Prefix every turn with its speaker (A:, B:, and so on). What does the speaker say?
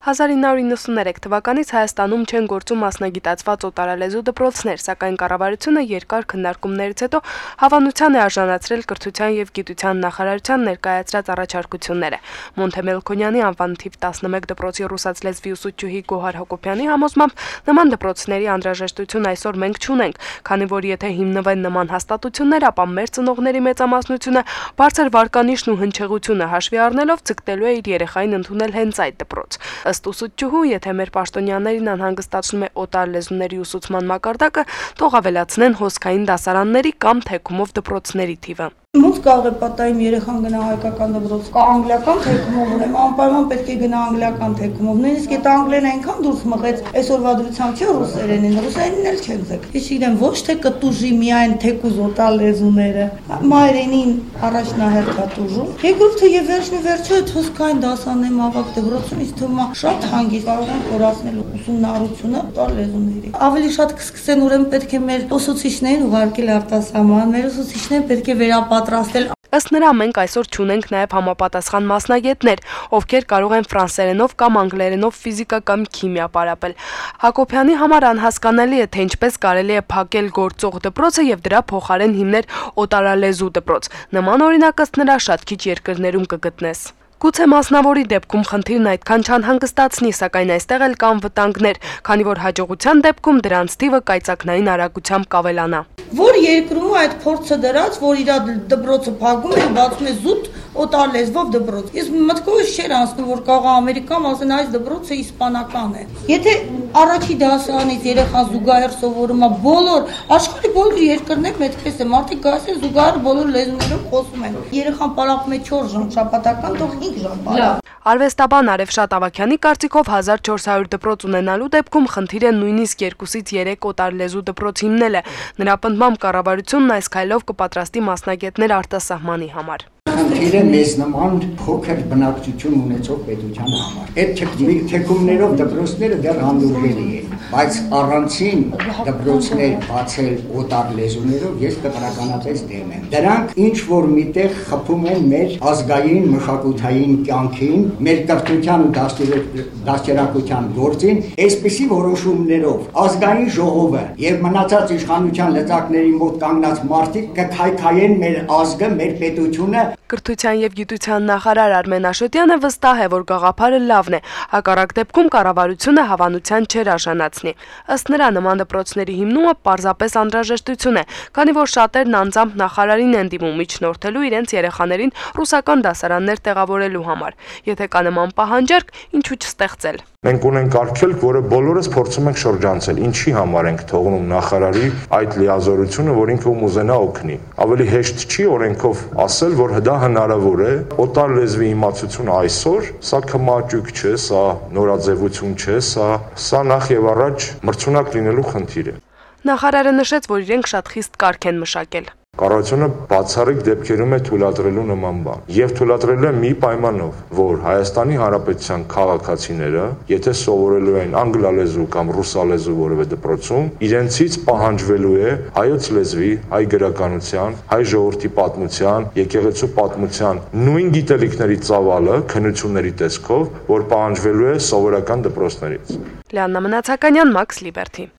A: 1993 թվականից Հայաստանում չեն գործում մասնագիտացված օտարալեզու դպրոցներ, սակայն կառավարությունը երկար քննարկումներից հետո հավանության է արժանացրել կրթության եւ գիտության նախարարության ներկայացրած առաջարկությունները։ Մոնթե Մելքոնյանի անվան թիվ 11 դպրոցի ռուսաց լեզվի ուսուցչուհի Գոհար Հակոբյանի համոզմամբ նման դպրոցների անհրաժեշտություն այսօր մենք չունենք, քանի որ եթե հիմնվեն նման հաստատություններ, ապա մեր ծնողների մեծամասնությունը բարձր վարկանիշն ու հնչեղությունը հաշվի առնելով ցկտելու է իր երեխային ընդունել հենց այդ դպրոց։ Ըստ ուսուցչուհու, եթե մեր պաշտոնյաներին անհանգստացնում է օտար լեզուների ուսուցման մակարդակը, թող ավելացնեն հոսքային դասարանների կամ թեքումով դպրոցների թիվը։
B: Ոնց կարող է պատահի երեխան գնա հայկական դպրոց, կա անգլիական թեքումով, ուրեմն անպայման պետք է գնա անգլիական թեքումով։ Նույնիսկ այդ անգլերեն այնքան դուրս մղեց, այսօրվա դրությամբ չէ ռուսերենին, ռուսերենին էլ չեն ձգ։ Ես չգիտեմ, ոչ թե կտուժի միայն թեկուզ օտար լեզուները, մայրենին առաջնահերթ կտուժում։ Երկրորդը եւ վերջնուվերջո այդ հոսքային դասարանների ավագ դպրոցում ինձ թվում է շատ հանգիստ կարող են կորացնել ուսումնառությունը օտար լեզուների։ Ավելի շատ կսկսեն ուրեմն պետք է մեր ուսուցիչներին ուղարկել արտասահման, մեր ուսուցիչներին պետք է վերապատրաստել։
A: Ըստ նրա, մենք այսօր չունենք նաև համապատասխան մասնագետներ, ովքեր կարող են ֆրանսերենով կամ անգլերենով ֆիզիկա կամ քիմիա պարապել։ Հակոբյանի համար անհասկանալի է, թե ինչպես կարելի է փակել գործող դպրոցը եւ դրա փոխարեն հիմնել օտարալեզու դպրոց։ Նման օրինակ ըստ նրա շատ քիչ երկրներում կգտնես։ Գուցե մասնավորի դեպքում խնդիրն այդքան չանհանգստացնի, սակայն այստեղ էլ կան վտանգներ, քանի որ հաջողության դեպքում դրանց թիվը կայծակնային արագությամբ կավելանա։
B: Որ երկրում այդ փորձը դրած, որ իր դպրոցը փակում է, բացում է զուտ օտար լեզվով դպրոց։ Ես մտքովս չէր անցնում, որ կարող Ամերիկան ասեն այս դպրոցը իսպանական է։ Եթե առաջի դասարանից երեխան զուգահեռ սովորում է բոլոր աշխարհի բոլոր երկրներում այդպես է, մարդիկ գալիս են զուգահեռ բոլոր լեզուներով խոսում են։ Երեխան պարապում է 4 ժամ շաբաթական, թող 5 ժամ պարապ։
A: Արվեստաբան Արևշատ Ավագյանի կարծիքով 1400 դպրոց ունենալու դեպքում խնդիր է նույնիսկ 2-ից 3 օտար լեզու դպրոց հիմնելը։ Նրա պնդմամբ կառավարությունն այս քայլով կպատրաստի մասնագետներ արտասահմանի համար։
C: Խնդիրը մեզ նման փոքր բնակչություն ունեցող պետության համար։ Այդ թեքումներով դպրոցները դեռ հանդուրժելի են, բայց առանցին դպրոցներ բացել օտար լեզուներով ես կտրականապես դեմ եմ։ Դրանք ինչ որ միտեղ խփում են մեր ազգային մշակութային կյանքին, մեր կրթության ու դաստիարակության գործին, այսպիսի որոշումներով ազգային ժողովը եւ մնացած իշխանության լծակների մոտ կանգնած մարդիկ կքայքայեն մեր ազգը, մեր պետությունը։
A: Կրթության եւ գիտության նախարար Արմեն Աշոտյանը վստահ է, որ գաղափարը լավն է, հակառակ դեպքում կառավարությունը հավանության չէր արժանացնի։ Ըստ նրա, նման դպրոցների հիմնումը պարզապես անհրաժեշտություն է, քանի որ շատերն անձամբ նախարարին են դիմում միջնորդելու իրենց երեխաներին ռուսական դասարաններ տեղավորելու համար։ Եթե կա նման պահանջարկ, ինչու չստեղծել։
D: Մենք ունենք արգելք, որը բոլորս փորձում ենք շրջանցել։ Ինչի համար ենք թողնում նախարարի այդ լիազորությունը, որ ինքը ուզենա օգնի։ Ավելի հեշտ չի օրենքով ասել, որ դա հնարավոր է։ Օտար լեզվի իմացությունը այսօր, սա քմաճուկ չէ, սա նորաձևություն չէ, սա նախ եւ առաջ մրցունակ լինելու խնդիր է։
A: Նախարարը նշեց, որ իրենք շատ խիստ կարգ են մշակել։
D: Կառավարությունը բացառիկ դեպքերում է թույլատրելու նման բան եւ թույլատրել է մի պայմանով, որ Հայաստանի Հանրապետության քաղաքացիները, եթե սովորելու են անգլալեզու կամ ռուսալեզու որևէ դպրոցում, իրենցից պահանջվելու է հայոց լեզվի, հայ գրականության, հայ ժողովրդի պատմության, եկեղեցու պատմության նույն գիտելիքների ծավալը քննությունների տեսքով, որ պահանջվելու է սովորական դպրոցներից։
A: Լիաննա Մնացականյան, Մաքս Լիբերթի։